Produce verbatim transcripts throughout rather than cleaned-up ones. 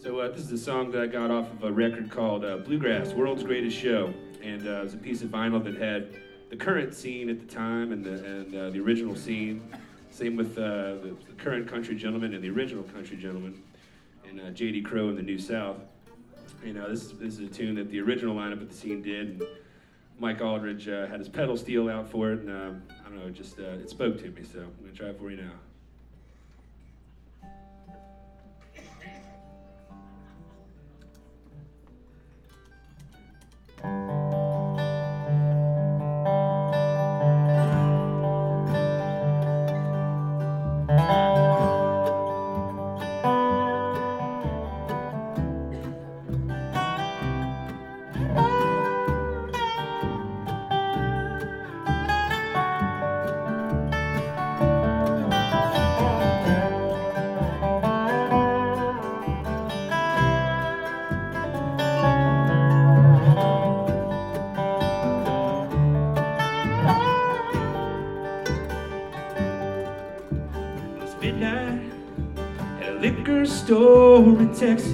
So uh, this is a song that I got off of a record called uh, Bluegrass, World's Greatest Show. And uh, it was a piece of vinyl that had the current scene at the time and the, and, uh, the original scene. Same with uh, the, the current Country Gentleman and the original Country Gentleman. And uh, J D Crowe in the New South. You know, this, this is a tune that the original lineup at the scene did. And Mike Aldridge uh, had his pedal steel out for it. And um, I don't know, it just, uh, it spoke to me. So I'm going to try it for you now. Midnight at a liquor store in Texas,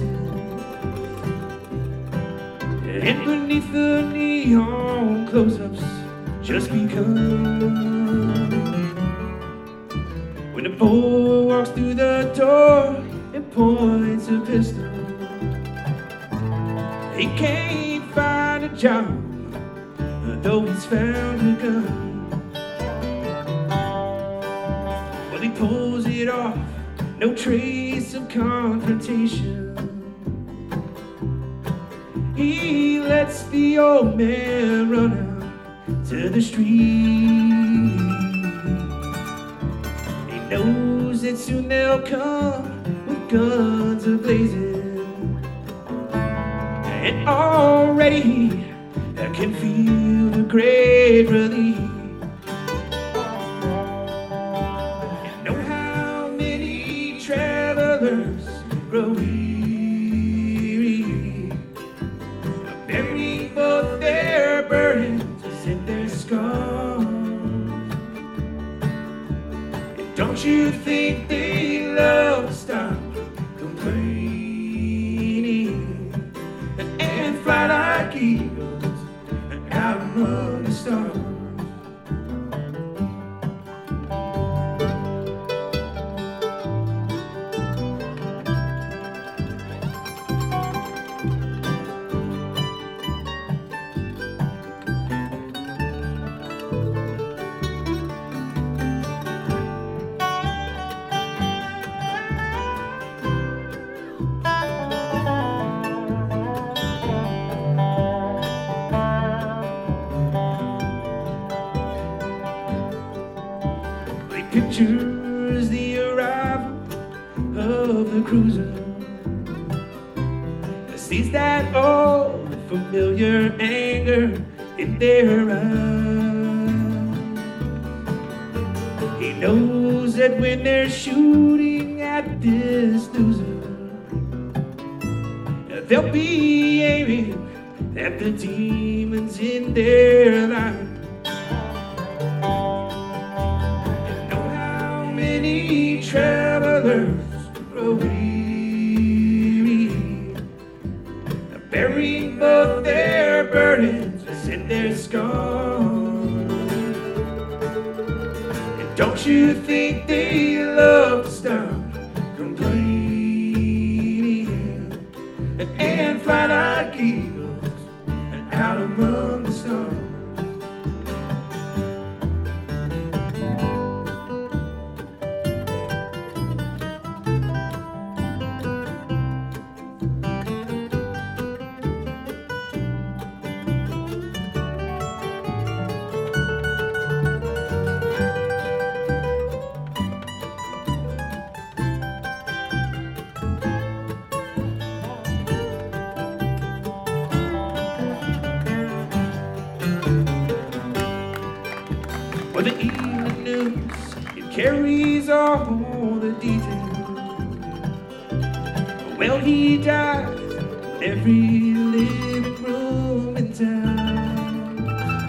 and beneath the neon close-ups, just because when a boy walks through the door and points a pistol, he can't find a job, though he's found a gun. Well, he pulls it off, no trace of confrontation. He lets the old man run out to the street. He knows that soon they'll come with guns a-blazing, and already I can feel the great relief. Travelers grow weary, bearing both their burdens and their scars. And don't you think they love to stop complaining and fly like eagles out among the stars? Pictures the arrival of the cruiser, sees that old familiar anger in their eyes. He knows that when they're shooting at this loser, they'll be aiming at the demons in their lives. Many travelers grow weary, bearing both their burdens and their scars. And don't you think they love to stop complaining and fly like eagles out among the stars? For the evening news, it carries all the details. Well, he died in every living room in town,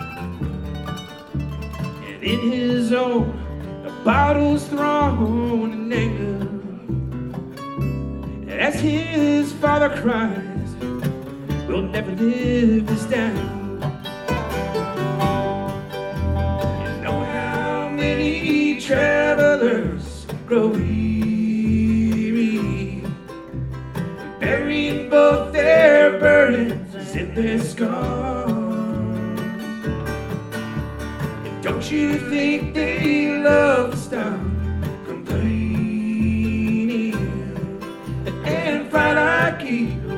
and in his own, the bottles thrown in anger as his father cries, we'll never live this down. You know how many travelers grow weary, burying both their burdens in their scars. And don't you think they love to stop complaining and fight like you